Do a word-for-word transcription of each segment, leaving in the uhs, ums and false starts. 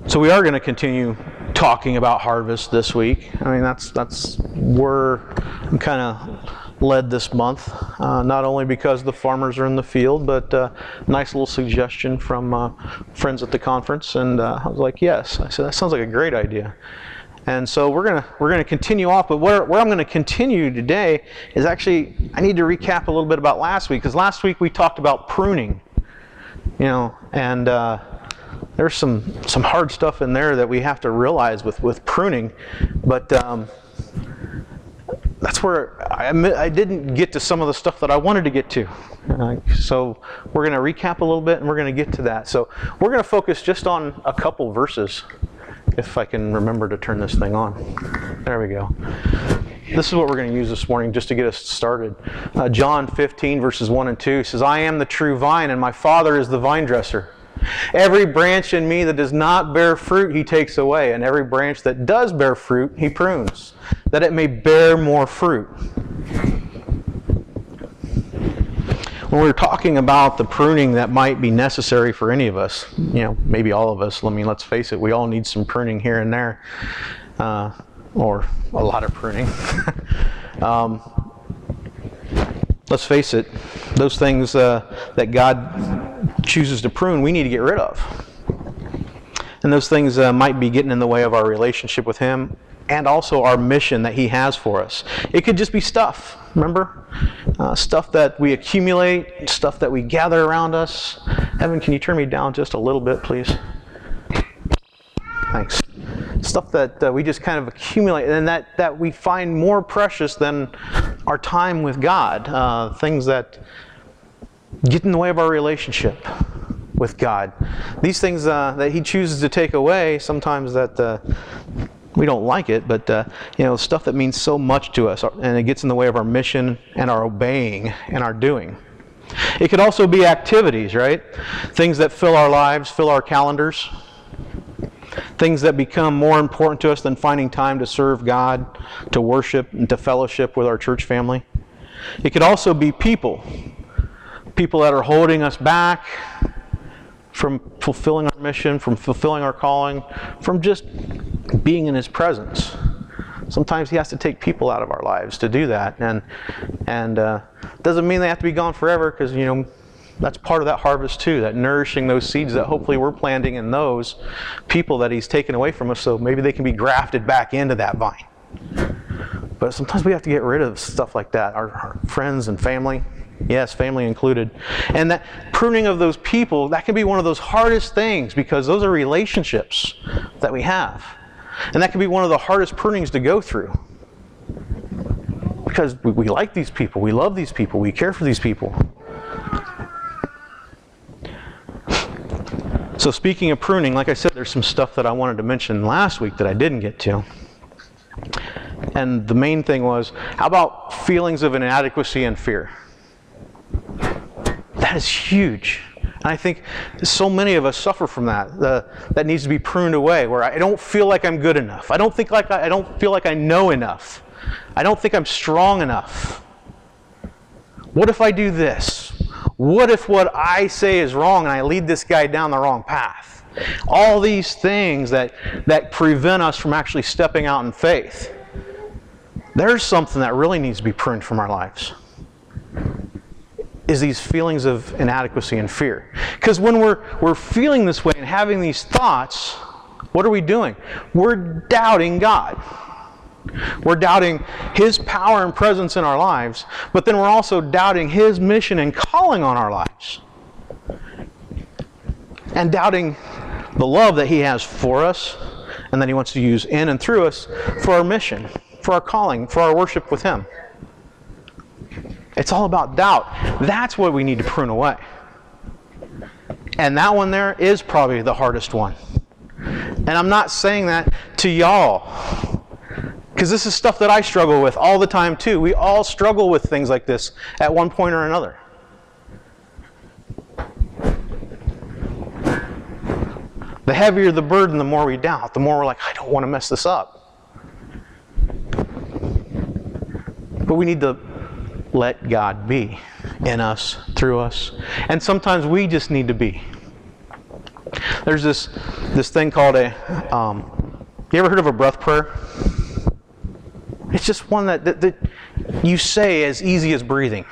So we are going to continue talking about harvest this week. I mean, that's that's where I'm kind of led this month. Uh, not only because the farmers are in the field, but uh, nice little suggestion from uh, friends at the conference, and uh, I was like, yes. I said that sounds like a great idea. And so we're gonna we're gonna continue off, but where where I'm gonna continue today is actually I need to recap a little bit about last week, because last week we talked about pruning, you know, and. Uh, There's some, some hard stuff in there that we have to realize with, with pruning, but um, that's where I, I didn't get to some of the stuff that I wanted to get to. Uh, so we're going to recap a little bit and we're going to get to that. So we're going to focus just on a couple verses, if I can remember to turn this thing on. There we go. This is what we're going to use this morning just to get us started. Uh, John fifteen verses one and two says, I am the true vine and my Father is the vine dresser. Every branch in me that does not bear fruit, he takes away. And every branch that does bear fruit, he prunes, that it may bear more fruit. When we're talking about the pruning that might be necessary for any of us, you know, maybe all of us, I mean, let's face it, we all need some pruning here and there, uh, or a lot of pruning. um, let's face it, those things uh, that God chooses to prune, we need to get rid of. And those things uh, might be getting in the way of our relationship with Him and also our mission that He has for us. It could just be stuff, remember? Uh, stuff that we accumulate, stuff that we gather around us. Evan, can you turn me down just a little bit, please? Thanks. Stuff that uh, we just kind of accumulate and that, that we find more precious than our time with God. Uh, things that get in the way of our relationship with God. These things uh, that He chooses to take away, sometimes that uh, we don't like it, but uh, you know, stuff that means so much to us, and it gets in the way of our mission and our obeying and our doing. It could also be activities, right? Things that fill our lives, fill our calendars. Things that become more important to us than finding time to serve God, to worship, and to fellowship with our church family. It could also be people. People that are holding us back from fulfilling our mission, from fulfilling our calling, from just being in His presence. Sometimes He has to take people out of our lives to do that, and and uh, doesn't mean they have to be gone forever, because you know that's part of that harvest too. That nourishing those seeds that hopefully we're planting in those people that He's taken away from us, so maybe they can be grafted back into that vine. But sometimes we have to get rid of stuff like that. Our, our friends and family. Yes, family included. And that pruning of those people, that can be one of those hardest things, because those are relationships that we have. And that can be one of the hardest prunings to go through. Because we, we like these people, we love these people, we care for these people. So speaking of pruning, like I said, there's some stuff that I wanted to mention last week that I didn't get to. And the main thing was, how about feelings of inadequacy and fear? That is huge. And I think so many of us suffer from that. The, that needs to be pruned away, where I don't feel like I'm good enough. I don't think like I, I don't feel like I know enough. I don't think I'm strong enough. What if I do this? What if what I say is wrong and I lead this guy down the wrong path? All these things that, that prevent us from actually stepping out in faith. There's something that really needs to be pruned from our lives. Is these feelings of inadequacy and fear. Because when we're we're feeling this way and having these thoughts, what are we doing? We're doubting God. We're doubting His power and presence in our lives, but then we're also doubting His mission and calling on our lives. And doubting the love that He has for us, and that He wants to use in and through us for our mission, for our calling, for our worship with Him. It's all about doubt. That's what we need to prune away. And that one there is probably the hardest one. And I'm not saying that to y'all, because this is stuff that I struggle with all the time too. We all struggle with things like this at one point or another. The heavier the burden, the more we doubt. The more we're like, I don't want to mess this up. But we need to let God be in us, through us. And sometimes we just need to be. There's this this thing called a, um, you ever heard of a breath prayer? It's just one that, that, that you say as easy as breathing.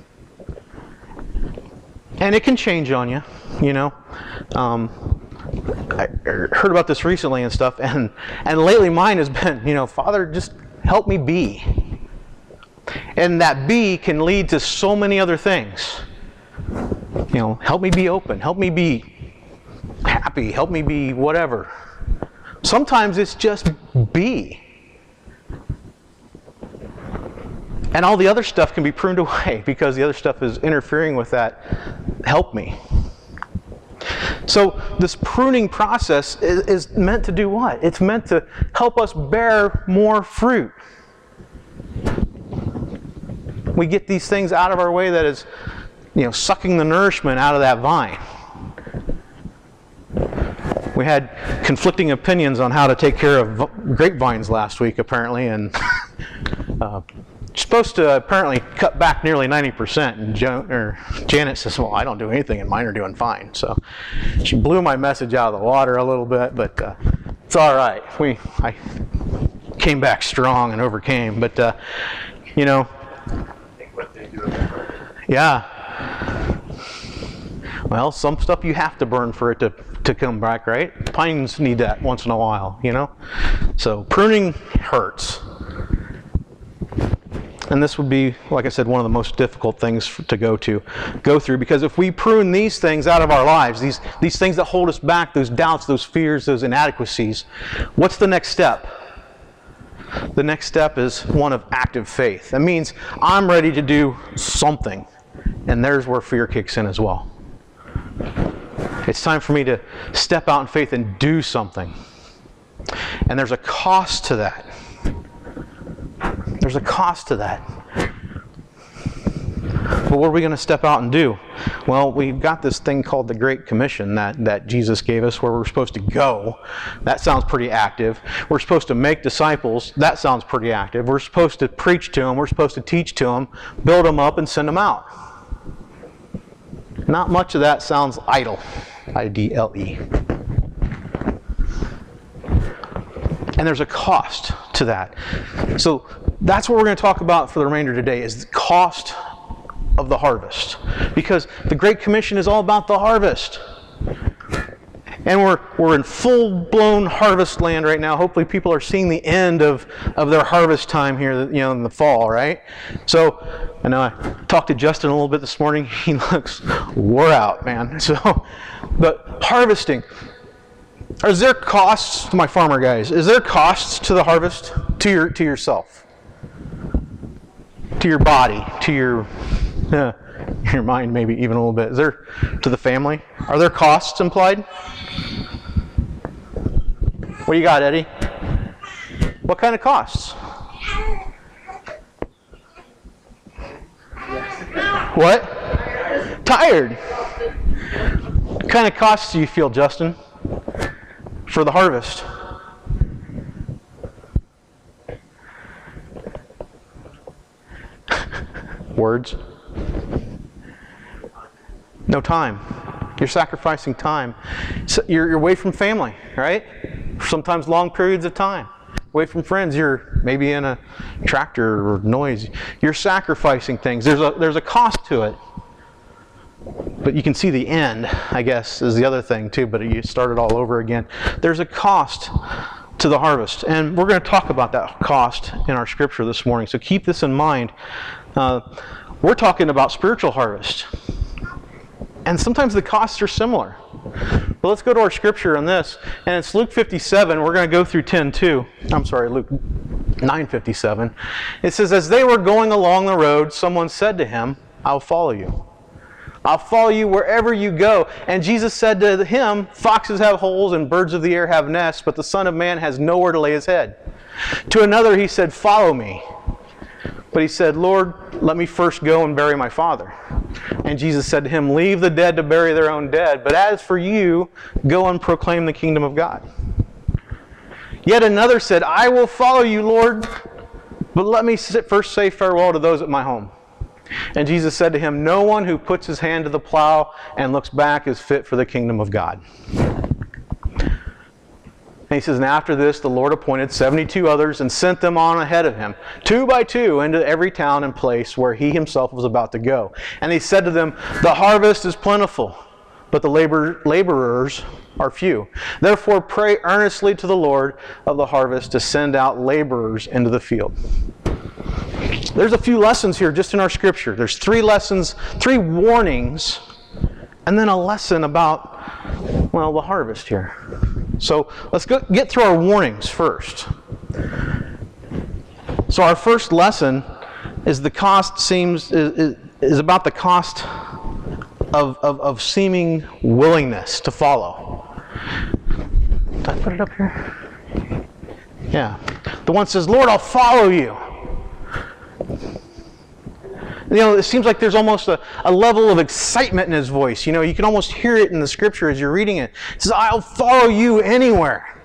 And it can change on you, you know. Um, I heard about this recently and stuff, and, and lately mine has been, you know, Father, just help me be. And that be can lead to so many other things. You know, help me be open, help me be happy, help me be whatever. Sometimes it's just be. And all the other stuff can be pruned away because the other stuff is interfering with that. Help me. So this pruning process is, is meant to do what? It's meant to help us bear more fruit. We get these things out of our way that is, you know, sucking the nourishment out of that vine. We had conflicting opinions on how to take care of grapevines last week, apparently, and uh, supposed to apparently cut back nearly ninety percent. And jo- or Janet says, well, I don't do anything and mine are doing fine. So she blew my message out of the water a little bit, but uh, it's all right. We, I came back strong and overcame. But, uh, you know, yeah. Well, some stuff you have to burn for it to, to come back, right? Pines need that once in a while, you know? So pruning hurts. And this would be, like I said, one of the most difficult things to go to, go through. Because if we prune these things out of our lives, these, these things that hold us back, those doubts, those fears, those inadequacies, what's the next step? The next step is one of active faith. That means I'm ready to do something. And there's where fear kicks in as well. It's time for me to step out in faith and do something. And there's a cost to that. There's a cost to that. But what are we going to step out and do? Well, we've got this thing called the Great Commission that, that Jesus gave us where we're supposed to go. That sounds pretty active. We're supposed to make disciples. That sounds pretty active. We're supposed to preach to them. We're supposed to teach to them, build them up, and send them out. Not much of that sounds idle. I D L E. And there's a cost to that. So that's what we're going to talk about for the remainder today, is the cost of the harvest. Because the Great Commission is all about the harvest. And we're we're in full-blown harvest land right now. Hopefully people are seeing the end of, of their harvest time here, you know, in the fall, right? So I know I talked to Justin a little bit this morning. He looks wore out, man. So, but harvesting. Is there costs to my farmer guys? Is there costs to the harvest? To your to yourself? To your body? To your uh, your mind, maybe even a little bit. Is there to the family? Are there costs implied? What do you got, Eddie? What kind of costs? What? Tired. What kind of costs do you feel, Justin, for the harvest? Words? No time. You're sacrificing time. So you're, you're away from family, right? Sometimes long periods of time. Away from friends. You're maybe in a tractor or noise. You're sacrificing things. There's a there's a cost to it. But you can see the end, I guess, is the other thing too. But you start it all over again. There's a cost to the harvest. And we're going to talk about that cost in our scripture this morning. So keep this in mind. Uh, we're talking about spiritual harvest. And sometimes the costs are similar. But let's go to our scripture on this. And it's Luke fifty-seven. We're going to go through ten two. I'm sorry, Luke nine fifty-seven. It says, as they were going along the road, someone said to him, I'll follow you. I'll follow you wherever you go. And Jesus said to him, foxes have holes and birds of the air have nests, but the Son of Man has nowhere to lay his head. To another he said, follow me. But he said, Lord, let me first go and bury my father. And Jesus said to him, leave the dead to bury their own dead, but as for you, go and proclaim the kingdom of God. Yet another said, I will follow you, Lord, but let me first say farewell to those at my home. And Jesus said to him, no one who puts his hand to the plow and looks back is fit for the kingdom of God. And he says, and after this, the Lord appointed seventy-two others and sent them on ahead of him, two by two, into every town and place where he himself was about to go. And he said to them, the harvest is plentiful, but the labor, laborers are few. Therefore pray earnestly to the Lord of the harvest to send out laborers into the field. There's a few lessons here just in our scripture. There's three lessons, three warnings, and then a lesson about, well, the harvest here. So let's go, get through our warnings first. So our first lesson is the cost seems is, is about the cost of, of, of seeming willingness to follow. Did I put it up here? Yeah. The one says, Lord, I'll follow you. You know, it seems like there's almost a, a level of excitement in his voice. You know, you can almost hear it in the scripture as you're reading it. He says, I'll follow you anywhere.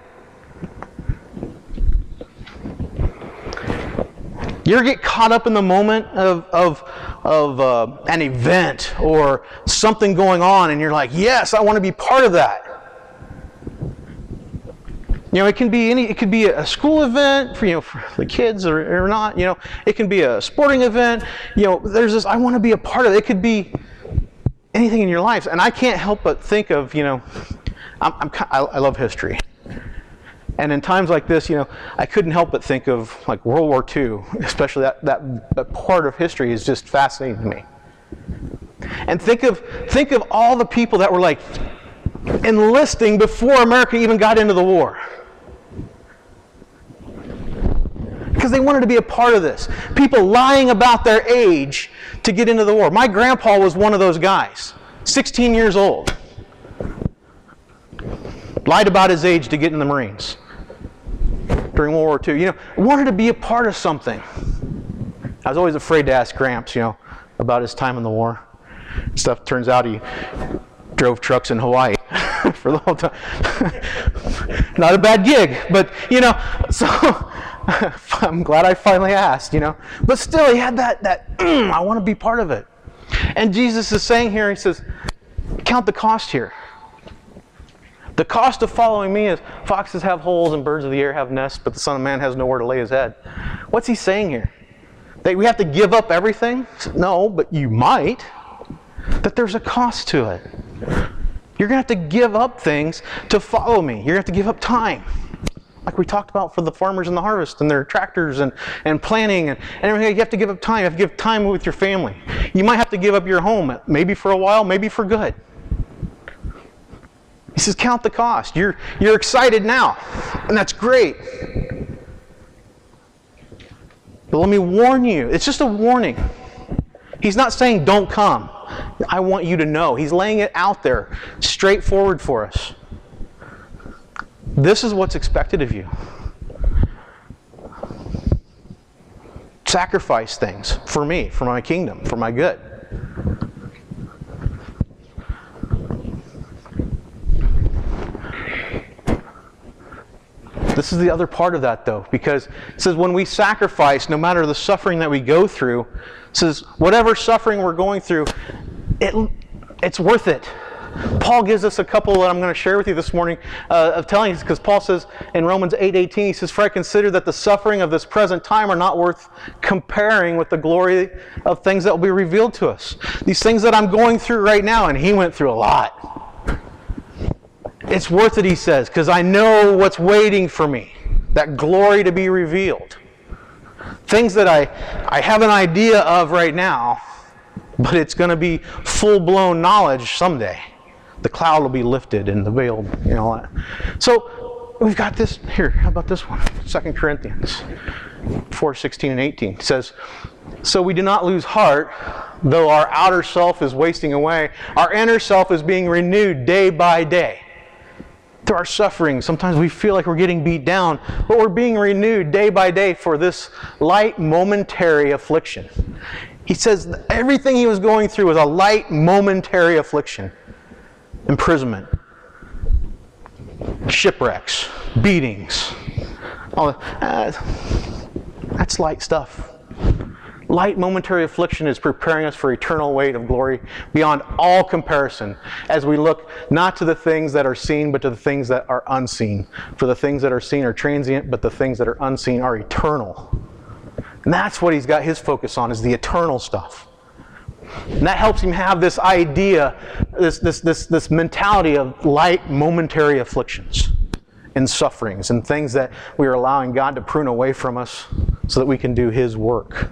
You ever get caught up in the moment of, of, of uh, an event or something going on and you're like, yes, I want to be part of that. You know, it can be any. It could be a school event for you know for the kids or, or not. You know, it can be a sporting event. You know, there's this. I want to be a part of it. It could be anything in your life, and I can't help but think of you know, I'm, I'm I, I love history, and in times like this, you know, I couldn't help but think of like World War Two, especially that that, that part of history is just fascinating to me. And think of think of all the people that were like enlisting before America even got into the war. Because they wanted to be a part of this. People lying about their age to get into the war. My grandpa was one of those guys, sixteen years old. Lied about his age to get in the Marines during World War Two. You know, wanted to be a part of something. I was always afraid to ask Gramps, you know, about his time in the war. Stuff turns out he drove trucks in Hawaii for the whole time. Not a bad gig, but you know, so I'm glad I finally asked, you know. But still, he had that, that mm, I want to be part of it. And Jesus is saying here, he says, count the cost here. The cost of following me is foxes have holes and birds of the air have nests, but the Son of Man has nowhere to lay his head. What's he saying here? That we have to give up everything? No, but you might. That there's a cost to it. You're going to have to give up things to follow me. You're going to have to give up time. Like we talked about for the farmers and the harvest and their tractors and, and planning and, and everything. You have to give up time. You have to give time with your family. You might have to give up your home, maybe for a while, maybe for good. He says, count the cost. You're, you're excited now, and that's great. But let me warn you, it's just a warning. He's not saying don't come. I want you to know. He's laying it out there, straightforward for us. This is what's expected of you. Sacrifice things for me, for my kingdom, for my good. This is the other part of that, though, because it says when we sacrifice, no matter the suffering that we go through, it says whatever suffering we're going through, it it's worth it. Paul gives us a couple that I'm going to share with you this morning uh, of telling us, because Paul says in Romans eight eighteen, he says, "For I consider that the suffering of this present time are not worth comparing with the glory of things that will be revealed to us." These things that I'm going through right now, and he went through a lot. It's worth it, he says, because I know what's waiting for me, that glory to be revealed. Things that I, I have an idea of right now, but it's going to be full-blown knowledge someday. The cloud will be lifted and the veil, you know. That. So we've got this here. How about this one? Second Corinthians four sixteen and eighteen. It says, "So we do not lose heart, though our outer self is wasting away. Our inner self is being renewed day by day." Through our suffering, sometimes we feel like we're getting beat down, but we're being renewed day by day for this light momentary affliction. He says everything he was going through was a light momentary affliction. Imprisonment, shipwrecks, beatings. All that. Uh, that's light stuff. Light momentary affliction is preparing us for eternal weight of glory beyond all comparison as we look not to the things that are seen, but to the things that are unseen. For the things that are seen are transient, but the things that are unseen are eternal. And that's what he's got his focus on, is the eternal stuff. And that helps him have this idea, this, this, this, this mentality of light momentary afflictions and sufferings and things that we are allowing God to prune away from us so that we can do his work.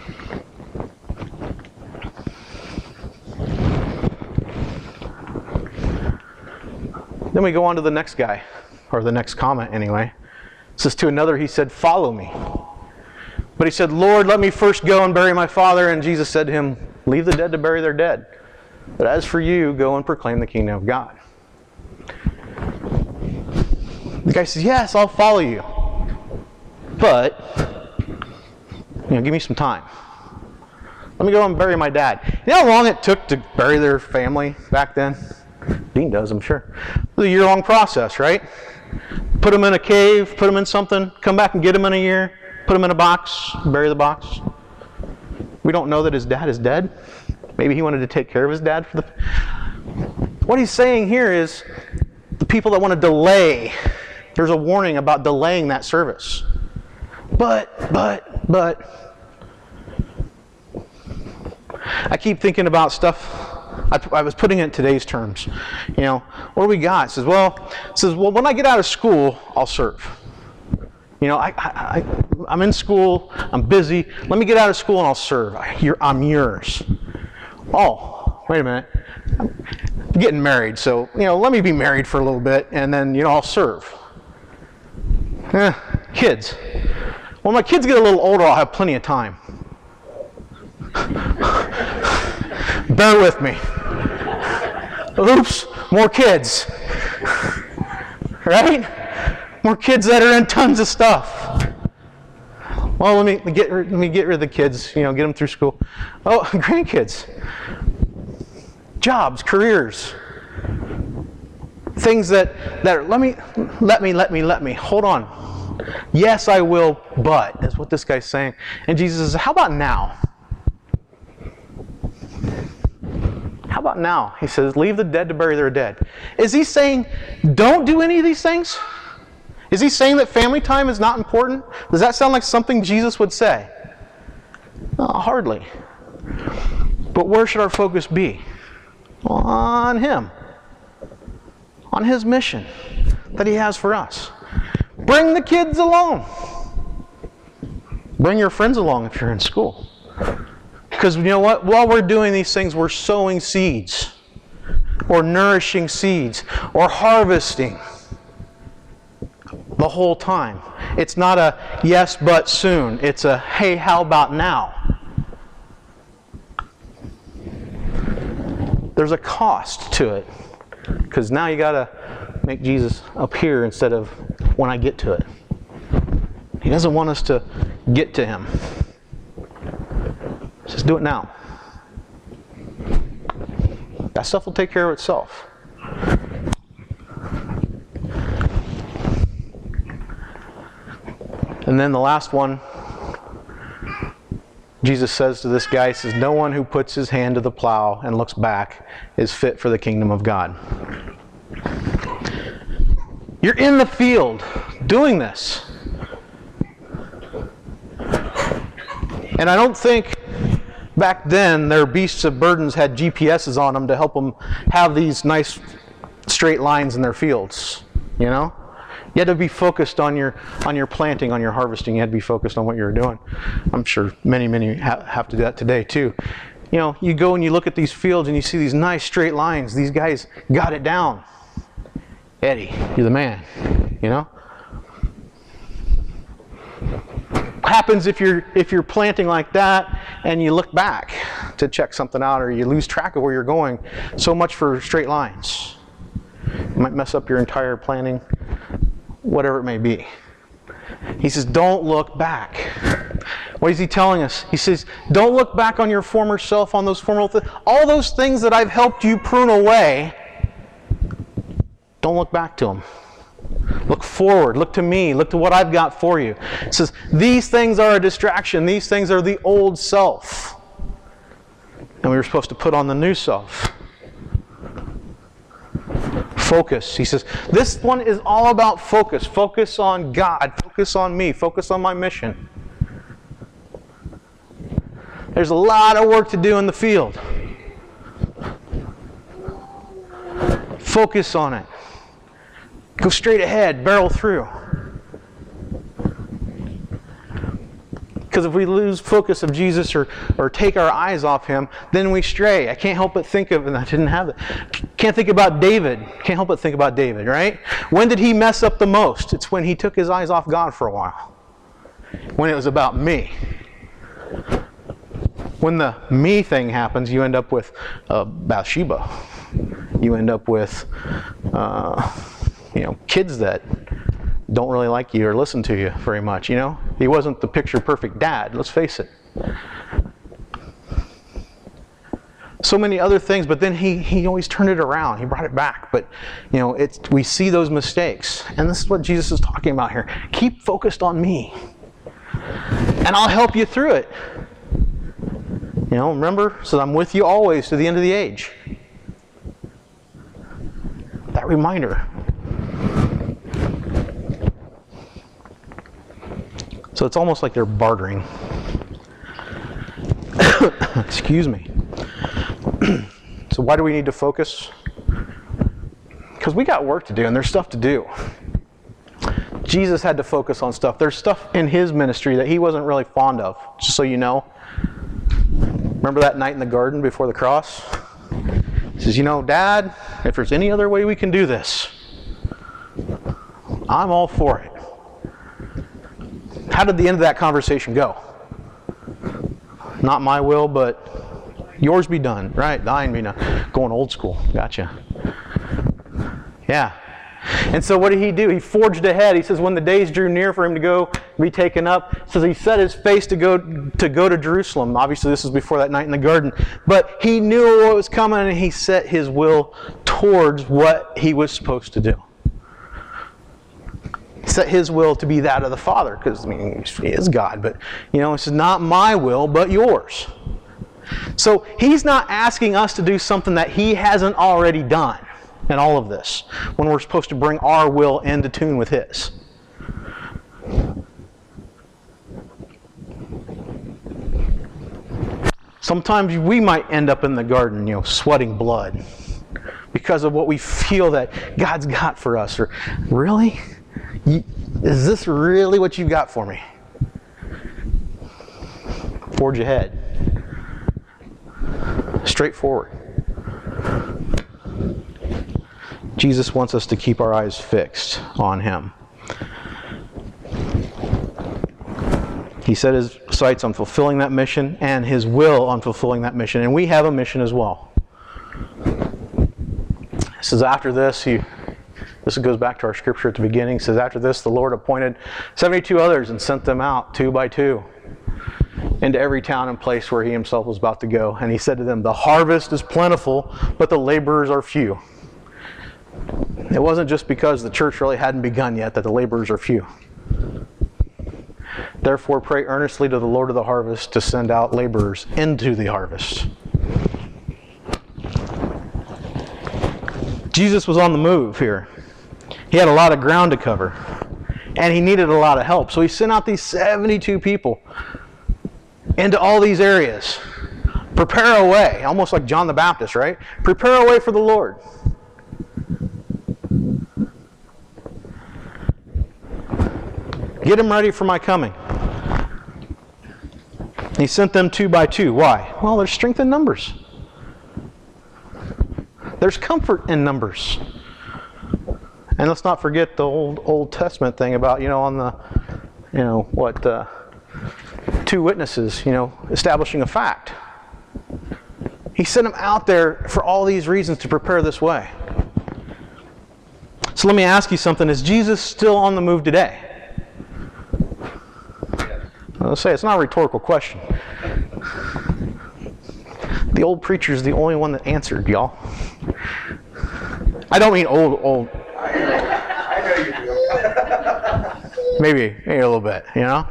Then we go on to the next guy, or the next comment anyway. It says, to another he said, follow me. But he said, Lord, let me first go and bury my father. And Jesus said to him, leave the dead to bury their dead. But as for you, go and proclaim the kingdom of God. The guy says, yes, I'll follow you. But, you know, give me some time. Let me go and bury my dad. You know how long it took to bury their family back then? Dean does, I'm sure. It was a year-long process, right? Put them in a cave, put them in something, come back and get them in a year, put them in a box, bury the box. We don't know that his dad is dead. Maybe he wanted to take care of his dad. For the... What he's saying here is the people that want to delay, there's a warning about delaying that service. But, but, but, I keep thinking about stuff. I, I was putting it in today's terms. You know, what do we got? It says, well, it says, well, when I get out of school, I'll serve. You know, I, I, I, I'm in school, I'm busy. Let me get out of school and I'll serve. I, I'm yours. Oh, wait a minute. I'm getting married, so, you know, let me be married for a little bit and then, you know, I'll serve. Eh, kids. When my kids get a little older, I'll have plenty of time. Bear with me. Oops, more kids. Right? More kids that are in tons of stuff. Well, let me get let me get rid of the kids. You know, get them through school. Oh, grandkids, jobs, careers, things that that are, let me let me let me let me hold on. Yes, I will, but is what this guy's saying. And Jesus says, "How about now? How about now?" He says, "Leave the dead to bury their dead." Is he saying, don't do any of these things? Is he saying that family time is not important? Does that sound like something Jesus would say? No, hardly. But where should our focus be? On him. On his mission that he has for us. Bring the kids along. Bring your friends along if you're in school. Because you know what? While we're doing these things, we're sowing seeds. Or nourishing seeds. Or harvesting. The whole time. It's not a yes but soon. It's a hey, how about now? There's a cost to it. Because now you got to make Jesus up here instead of when I get to it. He doesn't want us to get to him. Just do it now. That stuff will take care of itself. And then the last one, Jesus says to this guy, he says, no one who puts his hand to the plow and looks back is fit for the kingdom of God. You're in the field doing this. And I don't think back then their beasts of burdens had G P S's on them to help them have these nice straight lines in their fields, you know? You had to be focused on your on your planting, on your harvesting. You had to be focused on what you were doing. I'm sure many, many ha- have to do that today too. You know, you go and you look at these fields and you see these nice straight lines. These guys got it down. Eddie, you're the man. You know? What happens if you're if you're planting like that and you look back to check something out, or you lose track of where you're going? So much for straight lines. You might mess up your entire planting. Whatever it may be. He says, don't look back. What is he telling us? He says, don't look back on your former self, on those former th- all those things that I've helped you prune away. Don't look back to them. Look forward. Look to me. Look to what I've got for you. It says, these things are a distraction. These things are the old self. And we were supposed to put on the new self. Focus. He says, this one is all about focus. Focus on God. Focus on me. Focus on my mission. There's a lot of work to do in the field. Focus on it. Go straight ahead. Barrel through. Because if we lose focus of Jesus or, or take our eyes off Him, then we stray. I can't help but think of, and I didn't have it, can't think about David. Can't help but think about David, right? When did he mess up the most? It's when he took his eyes off God for a while. When it was about me. When the me thing happens, you end up with uh, Bathsheba. You end up with, uh, you know, kids that don't really like you or listen to you very much, you know? He wasn't the picture-perfect dad, let's face it. So many other things, but then he, he always turned it around. He brought it back. But, you know, it's, we see those mistakes. And this is what Jesus is talking about here. Keep focused on me. And I'll help you through it. You know, remember, so I'm with you always to the end of the age. That reminder. So it's almost like they're bartering. Excuse me. So why do we need to focus? Because we got work to do and there's stuff to do. Jesus had to focus on stuff. There's stuff in His ministry that He wasn't really fond of, just so you know. Remember that night in the garden before the cross? He says, you know, Dad, if there's any other way we can do this, I'm all for it. How did the end of that conversation go? Not my will, but yours be done. Right, thine be done. Going old school. Gotcha. Yeah. And so what did he do? He forged ahead. He says when the days drew near for him to go be taken up, it says he set his face to go to go to Jerusalem. Obviously this was before that night in the garden. But he knew what was coming and he set his will towards what he was supposed to do. He set his will to be that of the Father, because I mean he is God, but you know, it's not my will but yours. So he's not asking us to do something that he hasn't already done. In all of this, when we're supposed to bring our will into tune with His. Sometimes we might end up in the garden, you know, sweating blood because of what we feel that God's got for us. Or, really? Is this really what you've got for me? Forge ahead. Straightforward. Jesus wants us to keep our eyes fixed on Him. He set His sights on fulfilling that mission and His will on fulfilling that mission. And we have a mission as well. It says after this, he, this goes back to our scripture at the beginning. It says after this, the Lord appointed seventy-two others and sent them out two by two into every town and place where He Himself was about to go. And He said to them, the harvest is plentiful, but the laborers are few. It wasn't just because the church really hadn't begun yet that the laborers are few. Therefore, pray earnestly to the Lord of the harvest to send out laborers into the harvest. Jesus was on the move here. He had a lot of ground to cover. And He needed a lot of help. So He sent out these seventy-two people into all these areas. Prepare a way. Almost like John the Baptist, right? Prepare a way for the Lord. Get them ready for my coming. He sent them two by two. Why? Well, there's strength in numbers. There's comfort in numbers. And let's not forget the old Old Testament thing about, you know, on the, you know, what, uh, two witnesses, you know, establishing a fact. He sent them out there for all these reasons to prepare this way. So let me ask you something. Is Jesus still on the move today? I'll say it's not a rhetorical question. The old preacher is the only one that answered, y'all. I don't mean old, old. I know you do. Maybe, maybe a little bit, you know?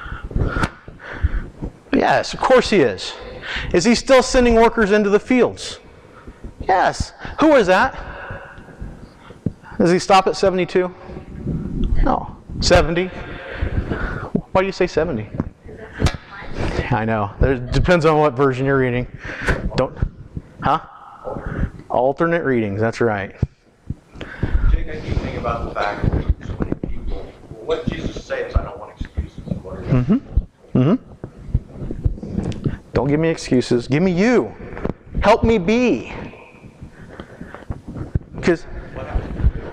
Yes, of course he is. Is he still sending workers into the fields? Yes. Who is that? Does he stop at seventy-two? No. seventy? Why do you say seventy? I know. It depends on what version you're reading. Don't, huh? Alternate readings, that's right. Jake, I keep thinking about the fact that so many people, well, what Jesus says, I don't want excuses. What are Mm-hmm. Mm-hmm. Don't give me excuses. Give me you. Help me be. Because What happened?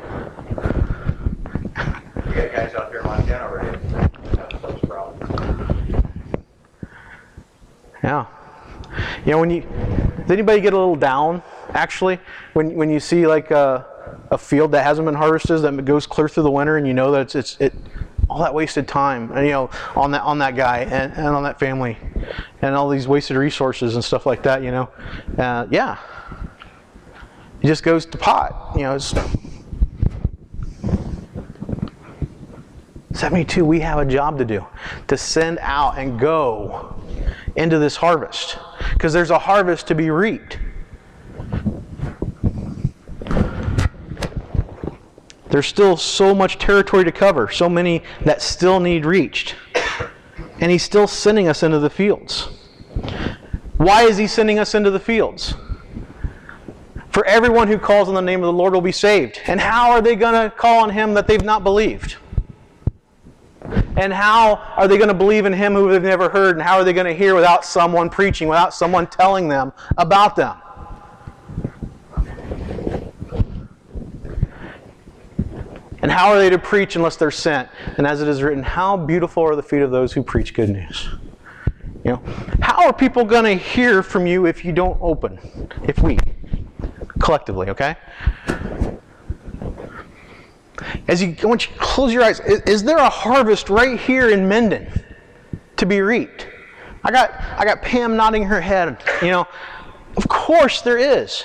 You got guys out there in Montana already have those problems. yeah, you know when you does anybody get a little down actually when when you see like a, a field that hasn't been harvested that goes clear through the winter and you know that it's it's it all that wasted time and you know on that on that guy and, and on that family and all these wasted resources and stuff like that, you know, uh, yeah, it just goes to pot, you know. It's seventy-two, we have a job to do, to send out and go into this harvest, because there's a harvest to be reaped. There's still so much territory to cover, so many that still need reached. And he's still sending us into the fields. Why is he sending us into the fields? For everyone who calls on the name of the Lord will be saved. And how are they going to call on him that they've not believed? And how are they going to believe in him who they've never heard? And how are they going to hear without someone preaching, without someone telling them about them? And how are they to preach unless they're sent? And as it is written, how beautiful are the feet of those who preach good news. You know, how are people going to hear from you if you don't open? If we, collectively, okay? As you, I want you to close your eyes. Is, is there a harvest right here in Minden to be reaped? I got, I got Pam nodding her head. You know, of course there is.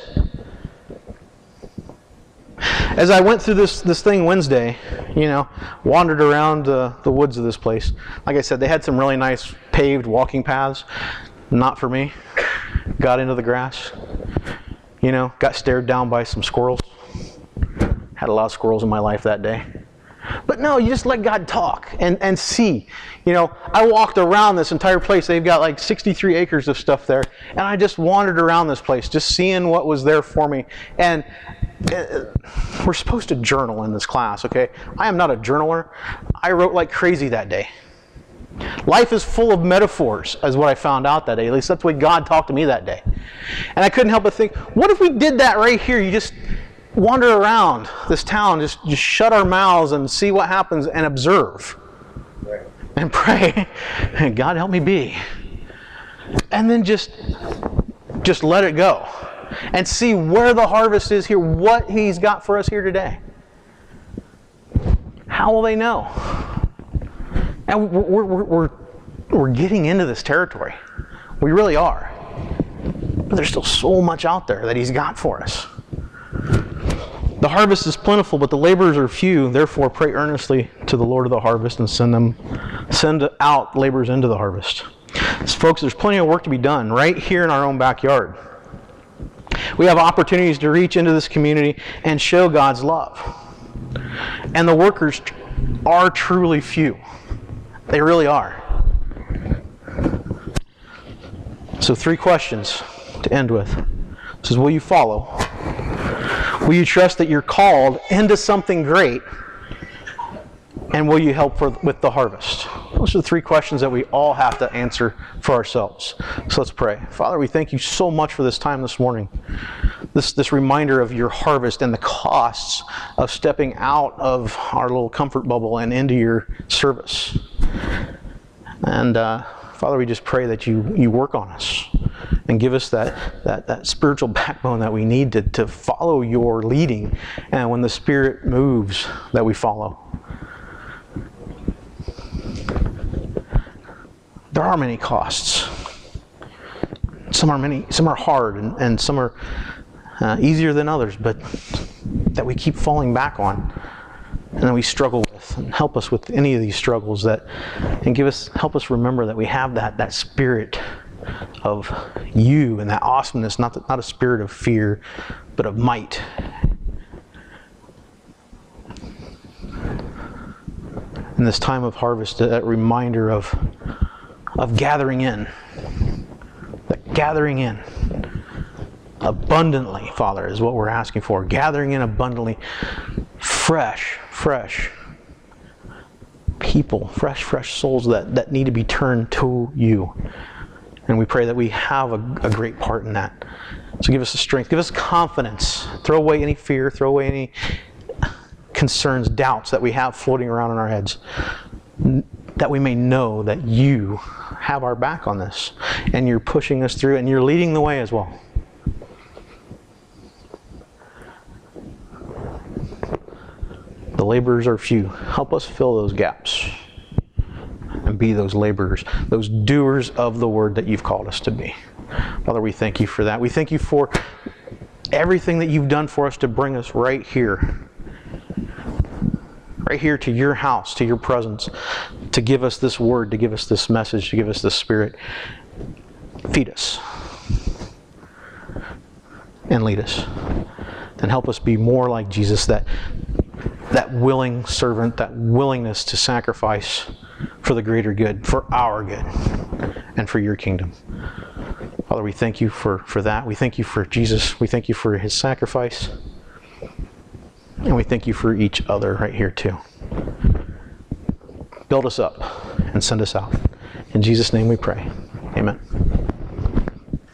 As I went through this, this thing Wednesday, you know, wandered around uh, the woods of this place. Like I said, they had some really nice paved walking paths. Not for me. Got into the grass. You know, got stared down by some squirrels. Had a lot of squirrels in my life that day. But no, you just let God talk and, and see. You know, I walked around this entire place. They've got like sixty-three acres of stuff there. And I just wandered around this place, just seeing what was there for me. And uh, we're supposed to journal in this class, okay? I am not a journaler. I wrote like crazy that day. Life is full of metaphors, is what I found out that day. At least that's the way God talked to me that day. And I couldn't help but think, what if we did that right here? You just wander around this town, just, just shut our mouths and see what happens and observe. Right. And pray, God help me be. And then just, just let it go. And see where the harvest is here, what he's got for us here today. How will they know? And we're, we're, we're, we're getting into this territory. We really are. But there's still so much out there that he's got for us. The harvest is plentiful, but the laborers are few. Therefore, pray earnestly to the Lord of the harvest and send them, send out laborers into the harvest. So, folks, there's plenty of work to be done right here in our own backyard. We have opportunities to reach into this community and show God's love. And the workers are truly few. They really are. So three questions to end with. It says, will you follow? Will you trust that you're called into something great? And will you help for, with the harvest? Those are the three questions that we all have to answer for ourselves. So let's pray. Father, we thank you so much for this time this morning. This, this reminder of your harvest and the costs of stepping out of our little comfort bubble and into your service. And uh, Father, we just pray that you, you work on us and give us that, that, that spiritual backbone that we need to, to follow your leading. And when the Spirit moves, that we follow. There are many costs. Some are many, some are hard, and, and some are uh, easier than others, but that we keep falling back on and that we struggle with. with, and help us with any of these struggles, that, and give us, help us remember that we have that, that spirit of you and that awesomeness, not, the, not a spirit of fear, but of might. In this time of harvest, that reminder of, of gathering in, that gathering in abundantly, Father, is what we're asking for. Gathering in abundantly, fresh, fresh people, fresh, fresh souls that, that need to be turned to you. And we pray that we have a, a great part in that. So give us the strength, give us confidence. Throw away any fear, throw away any concerns, doubts that we have floating around in our heads, that we may know that you have our back on this, and you're pushing us through, and you're leading the way as well. The laborers are few. Help us fill those gaps and be those laborers, those doers of the word that you've called us to be. Father, we thank you for that. We thank you for everything that you've done for us to bring us right here. Right here to your house, to your presence, to give us this word, to give us this message, to give us this Spirit. Feed us and lead us. And help us be more like Jesus, that that willing servant, that willingness to sacrifice for the greater good, for our good, and for your kingdom. Father, we thank you for, for that. We thank you for Jesus. We thank you for his sacrifice. And we thank you for each other right here too. Build us up and send us out. In Jesus' name we pray.